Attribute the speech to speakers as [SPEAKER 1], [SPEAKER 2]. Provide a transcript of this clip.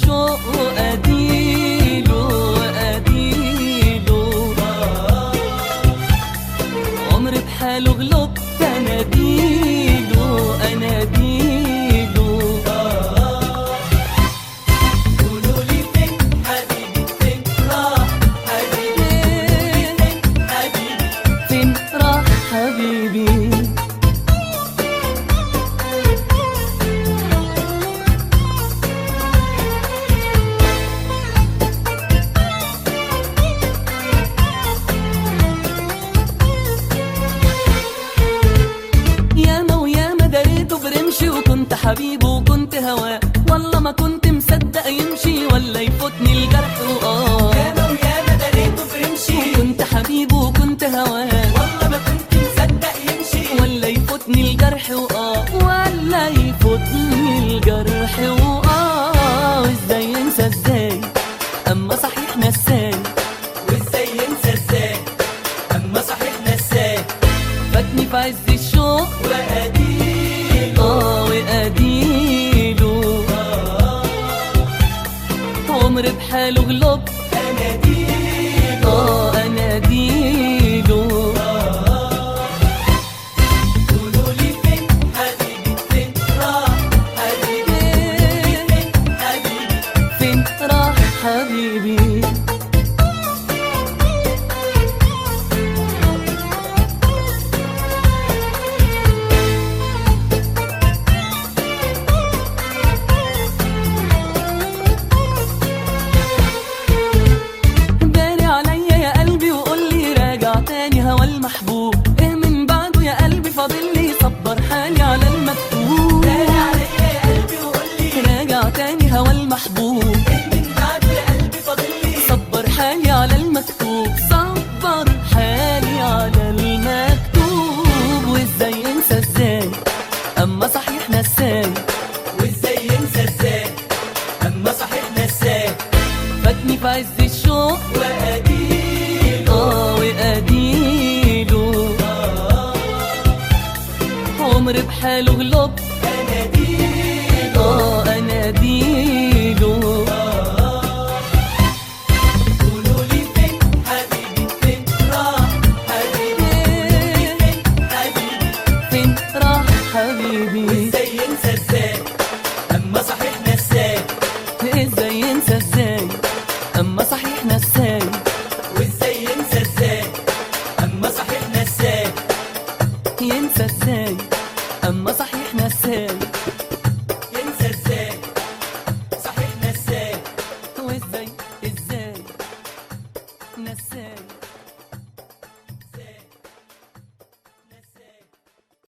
[SPEAKER 1] الشوق وأديله عمري بحاله غلبت أناديله
[SPEAKER 2] قولولي فين حبيبي، فين راح حبيبي،
[SPEAKER 1] فين راح حبيبي. وكنت حبيبه وكنت هواه، والله ما كنت مصدق يمشي ولا يفوتني الجرح.
[SPEAKER 2] ياما وياما دريته برمشي،
[SPEAKER 1] وكنت حبيبه وكنت هواه،
[SPEAKER 2] والله ما كنت مصدق يمشي
[SPEAKER 1] ولا يفوتني الجرح. ولا يفوتني الجرح. وازاي ينسى ازاي اما صحيح نساي،
[SPEAKER 2] وازاي ينسى ازاي اما صحيح نساي.
[SPEAKER 1] فاتني في عز الشوق وأديله عمري بحاله غلب أناديله
[SPEAKER 2] قولولي فين حبيبي، فين راح حبيبي،
[SPEAKER 1] فين راح حبيبي. المحبوب ايه من بعده يا قلبي فاضلي، صبر حالي على المكتوب.
[SPEAKER 2] راجع عليا يا قلبي وقولي
[SPEAKER 1] راجع تاني هوا المحبوب،
[SPEAKER 2] ايه من بعده يا قلبي فاضلي.
[SPEAKER 1] صبر حالي على المكتوب، صبر حالي على المكتوب. وازاي ينسى ازاي اما صحيح نساي،
[SPEAKER 2] وازاي ينسى ازاي اما صحيح نساي.
[SPEAKER 1] فاتني في عز الشوق وأديله عمري بحاله غلب أناديله
[SPEAKER 2] قولولي فين حبيبي، فين راح حبيبي،
[SPEAKER 1] فين راح حبيبي.
[SPEAKER 2] وازاي ينسى ازاي اما صحيح نساي.
[SPEAKER 1] ازاي ينسى ازاي اما صحيح نساي،
[SPEAKER 2] وازاي ينسى ازاي اما صحيح نساي.
[SPEAKER 1] ينسى ازاي اما صحيح نساي.